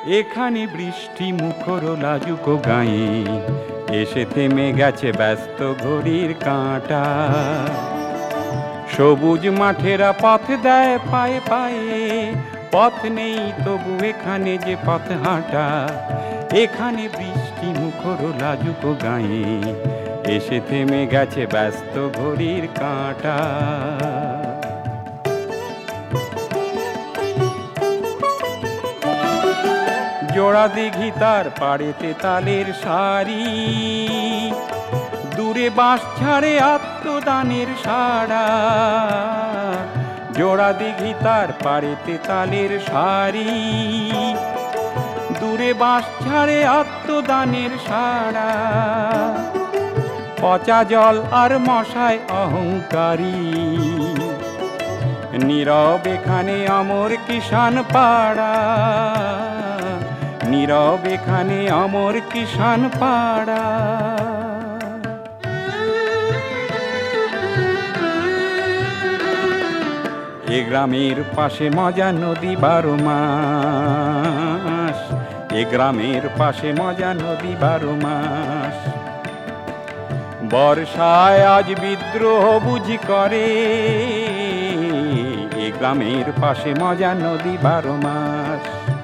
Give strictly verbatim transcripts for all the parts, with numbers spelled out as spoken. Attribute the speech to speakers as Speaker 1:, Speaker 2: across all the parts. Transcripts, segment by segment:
Speaker 1: এখানে বৃষ্টি মুখর লাজুক গায়ে এসে থেমে গেছে ব্যস্ত ঘড়ির কাঁটা। সবুজ মাঠেরা পথ দেয় পায়ে পায়ে, পথ নেই তবু এখানে যে পথ হাঁটা। এখানে বৃষ্টি মুখর লাজুক গায়ে এসে থেমে গেছে ব্যস্ত ঘড়ির কাঁটা। জোড়া দিঘি তার পাড়েতে তালের সারি, দূরে বাঁশ ছাড়ে আত্মদানের সাড়া। জোড়া দিঘি তার পাড়েতে তালের সারি, দূরে বাঁশ ছাড়ে আত্মদানের সাড়া। পচা জল আর মশায় অহংকারী, নীরব এখানে অমর কিষান পাড়া। নীরব এখানে অমর কিষান পাড়া। এ গ্রামের পাশে মজা নদী বারো মাস। এ গ্রামের পাশে মজা নদী বারো মাস। বর্ষায় আজ বিদ্রোহ বুঝি করে, এ গ্রামের পাশে মজা নদী বারো মাস।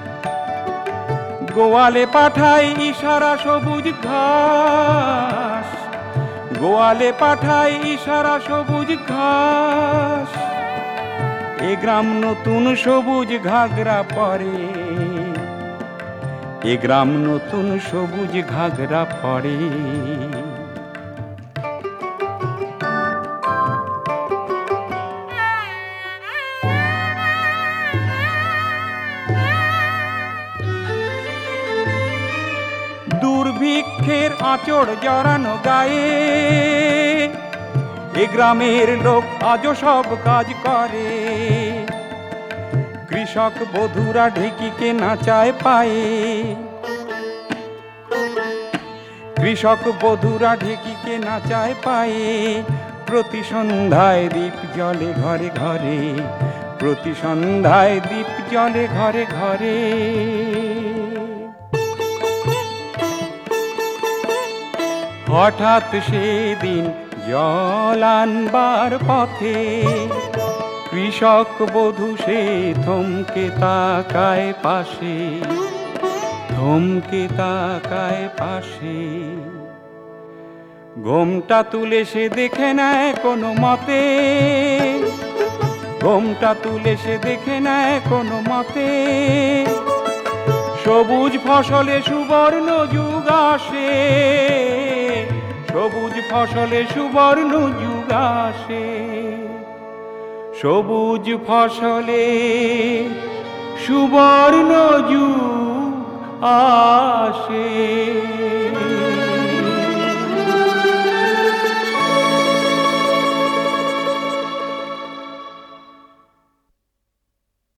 Speaker 1: গোয়ালে পাঠাই ইশারা সবুজ ঘাস, গোয়ালে পাঠাই ইশারা সবুজ ঘাস। এ গ্রাম নতুন সবুজ ঘাগরা পরে, এ গ্রাম নতুন সবুজ ঘাগরা পরে। দুর্ভিক্ষের আঁচড় জড়ানো গায়ে, এ গ্রামের লোক আজও সব কাজ করে। কৃষক বধূরা ঢেকিকে নাচায় পায়ে, কৃষক বধূরা ঢেকিকে নাচায় পায়ে। প্রতি সন্ধ্যায় দীপ জ্বলে ঘরে ঘরে, প্রতি সন্ধ্যায় দীপ জ্বলে ঘরে ঘরে। হঠাৎ সেদিন জল আনবার পথে, কৃষক বধূ সে থমকে তাকায় পাশে, থমকে তাকায় পাশে। ঘোমটা তুলে সে দেখে নেয় কোনো মতে, ঘোমটা তুলে সে দেখে নেয় কোনো মতে। সবুজ ফসলে সুবর্ণ যুগ আসে, সবুজ ফসলে সুবর্ণ যুগ আসে। সবুজ ফসলে সুবর্ণ যুগ আসে।